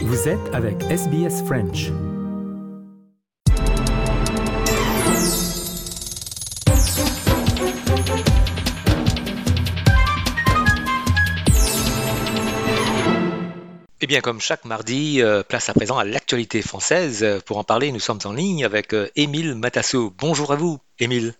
Vous êtes avec SBS French. Eh bien, comme chaque mardi, place à présent à l'actualité française. Pour en parler, nous sommes en ligne avec Émile Matasso. Bonjour à vous, Émile.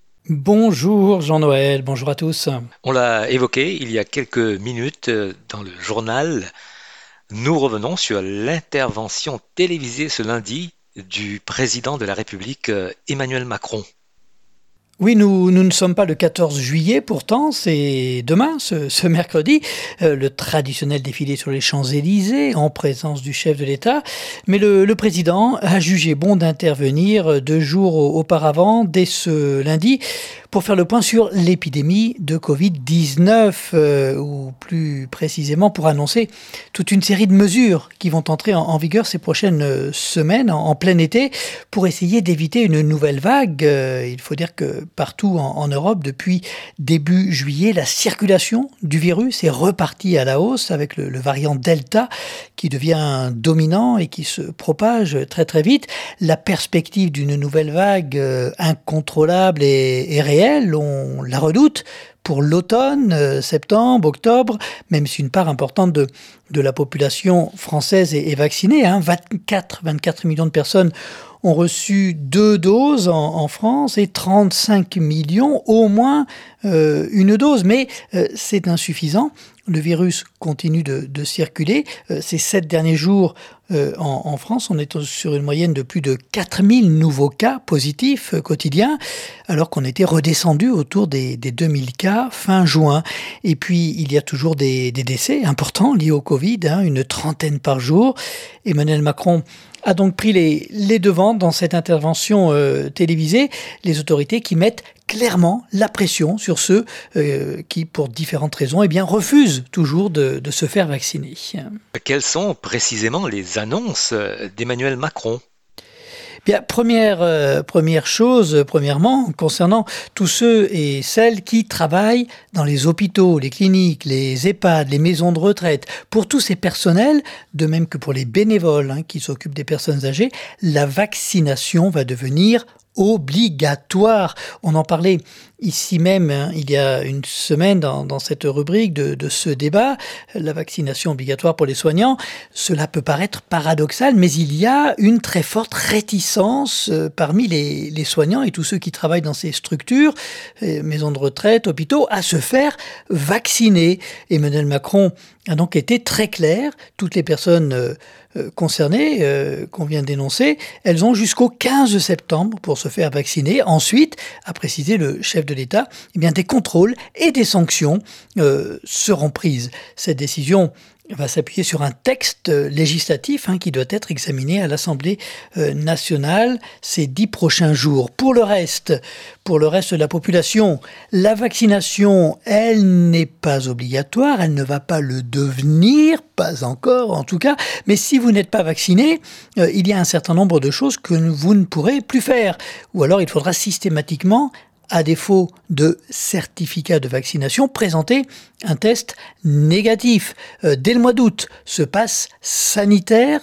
Bonjour Jean-Noël, bonjour à tous. On l'a évoqué il y a quelques minutes dans le journal. Nous revenons sur l'intervention télévisée ce lundi du président de la République, Emmanuel Macron. Oui, nous ne sommes pas le 14 juillet, pourtant, c'est demain, ce mercredi, le traditionnel défilé sur les Champs-Élysées, en présence du chef de l'État. Mais le président a jugé bon d'intervenir 2 jours auparavant, dès ce lundi, pour faire le point sur l'épidémie de Covid-19, ou plus précisément pour annoncer toute une série de mesures qui vont entrer en vigueur ces prochaines semaines, en plein été, pour essayer d'éviter une nouvelle vague. Il faut dire que partout en Europe, depuis début juillet, la circulation du virus est repartie à la hausse avec le variant Delta qui devient dominant et qui se propage très très vite. La perspective d'une nouvelle vague incontrôlable et réelle, on la redoute pour l'automne, septembre, octobre, même si une part importante de la population française est vaccinée. 24 millions de personnes ont reçu 2 doses en France et 35 millions au moins une dose. Mais c'est insuffisant. Le virus continue de circuler. Ces 7 derniers jours en France, on est sur une moyenne de plus de 4000 nouveaux cas positifs quotidiens, alors qu'on était redescendu autour des 2000 cas fin juin. Et puis, il y a toujours des décès importants liés au Covid, une trentaine par jour. Emmanuel Macron a donc pris les devants dans cette intervention télévisée, les autorités qui mettent clairement la pression sur ceux qui, pour différentes raisons, refusent toujours de se faire vacciner. Quelles sont précisément les annonces d'Emmanuel Macron ? Bien, première chose, premièrement, concernant tous ceux et celles qui travaillent dans les hôpitaux, les cliniques, les EHPAD, les maisons de retraite, pour tous ces personnels, de même que pour les bénévoles qui s'occupent des personnes âgées, la vaccination va devenir obligatoire. On en parlait ici même il y a une semaine dans cette rubrique de ce débat, la vaccination obligatoire pour les soignants. Cela peut paraître paradoxal, mais il y a une très forte réticence parmi les soignants et tous ceux qui travaillent dans ces structures, maisons de retraite, hôpitaux, à se faire vacciner. Emmanuel Macron a donc été très clair. Toutes les personnes concernées, qu'on vient d'énoncer, elles ont jusqu'au 15 septembre pour se faire vacciner. Ensuite, a précisé le chef de l'État, des contrôles et des sanctions seront prises. Cette décision va s'appuyer sur un texte législatif qui doit être examiné à l'Assemblée nationale ces 10 prochains jours. Pour le reste de la population, la vaccination, elle n'est pas obligatoire, elle ne va pas le devenir, pas encore en tout cas, mais si vous n'êtes pas vacciné, il y a un certain nombre de choses que vous ne pourrez plus faire. Ou alors il faudra systématiquement, à défaut de certificat de vaccination, présenter un test négatif. Dès le mois d'août, ce pass sanitaire,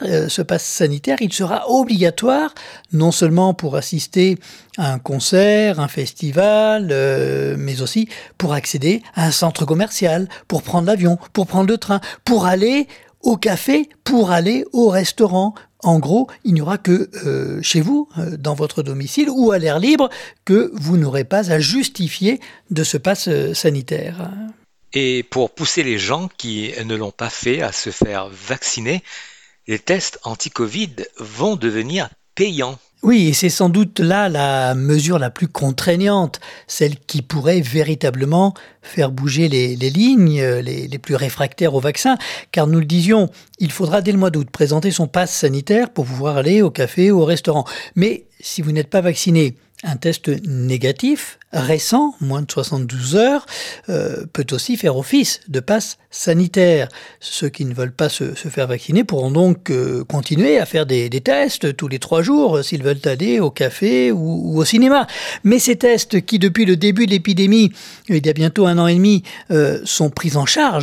il sera obligatoire, non seulement pour assister à un concert, un festival, mais aussi pour accéder à un centre commercial, pour prendre l'avion, pour prendre le train, pour aller au café, pour aller au restaurant. En gros, il n'y aura que chez vous, dans votre domicile ou à l'air libre, que vous n'aurez pas à justifier de ce pass sanitaire. Et pour pousser les gens qui ne l'ont pas fait à se faire vacciner, les tests anti-Covid vont devenir payants. Oui, et c'est sans doute là la mesure la plus contraignante, celle qui pourrait véritablement faire bouger les lignes, les plus réfractaires au vaccin, car nous le disions, il faudra dès le mois d'août présenter son pass sanitaire pour pouvoir aller au café ou au restaurant. Mais si vous n'êtes pas vacciné, un test négatif, récent, moins de 72 heures, peut aussi faire office de passe sanitaire. Ceux qui ne veulent pas se faire vacciner pourront donc continuer à faire des tests tous les 3 jours s'ils veulent aller au café ou au cinéma. Mais ces tests qui, depuis le début de l'épidémie, il y a bientôt 1 an et demi, sont pris en charge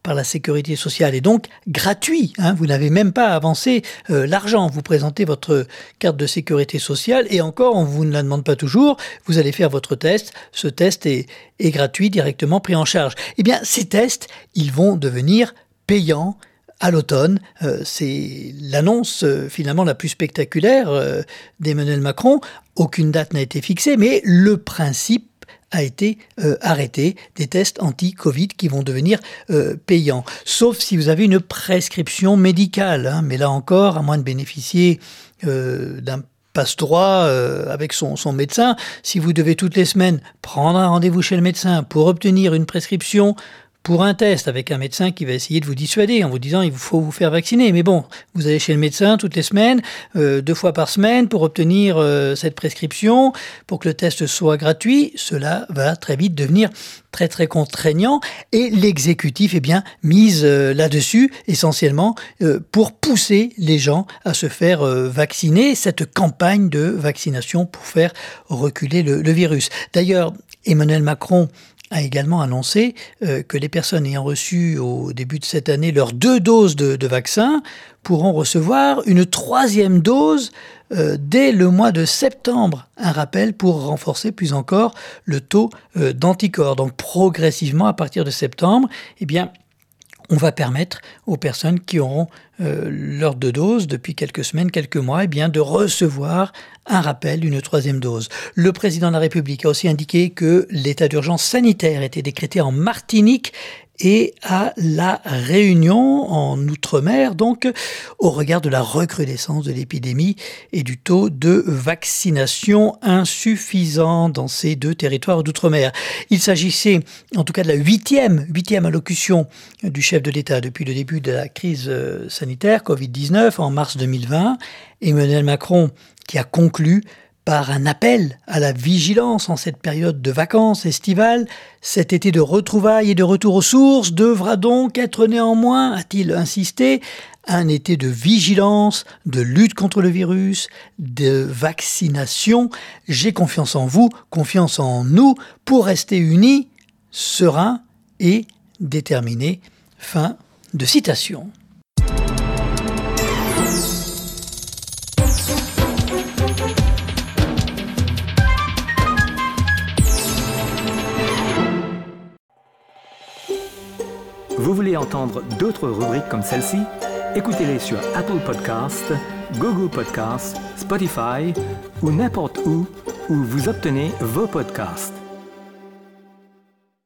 par la sécurité sociale et donc gratuit. Vous n'avez même pas avancé l'argent. Vous présentez votre carte de sécurité sociale et encore, on vous ne la demande pas toujours. Vous allez faire votre test. Ce test est gratuit, directement pris en charge. Eh bien, ces tests, ils vont devenir payants à l'automne. C'est l'annonce finalement la plus spectaculaire d'Emmanuel Macron. Aucune date n'a été fixée, mais le principe a été arrêté, des tests anti-Covid qui vont devenir payants. Sauf si vous avez une prescription médicale. Mais là encore, à moins de bénéficier d'un passe-droit avec son médecin, si vous devez toutes les semaines prendre un rendez-vous chez le médecin pour obtenir une prescription pour un test avec un médecin qui va essayer de vous dissuader en vous disant il faut vous faire vacciner. Mais bon, vous allez chez le médecin toutes les semaines, 2 fois par semaine pour obtenir cette prescription, pour que le test soit gratuit. Cela va très vite devenir très très contraignant et l'exécutif mise là-dessus essentiellement pour pousser les gens à se faire vacciner, cette campagne de vaccination pour faire reculer le virus. D'ailleurs, Emmanuel Macron a également annoncé que les personnes ayant reçu au début de cette année leurs 2 doses de vaccin pourront recevoir une 3e dose dès le mois de septembre. Un rappel pour renforcer plus encore le taux d'anticorps. Donc progressivement, à partir de septembre, on va permettre aux personnes qui auront leurs 2 doses depuis quelques semaines, quelques mois, de recevoir un rappel, une 3e dose. Le président de la République a aussi indiqué que l'état d'urgence sanitaire était décrété en Martinique et à La Réunion, en Outre-mer, donc au regard de la recrudescence de l'épidémie et du taux de vaccination insuffisant dans ces 2 territoires d'Outre-mer. Il s'agissait en tout cas de la 8e allocution du chef de l'État depuis le début de la crise sanitaire Covid-19 en mars 2020. Emmanuel Macron qui a conclu par un appel à la vigilance en cette période de vacances estivales. Cet été de retrouvailles et de retour aux sources devra donc être néanmoins, a-t-il insisté, un été de vigilance, de lutte contre le virus, de vaccination. J'ai confiance en vous, confiance en nous pour rester unis, sereins et déterminés. Fin de citation. Vous voulez entendre d'autres rubriques comme celle-ci? Écoutez-les sur Apple Podcasts, Google Podcasts, Spotify ou n'importe où vous obtenez vos podcasts.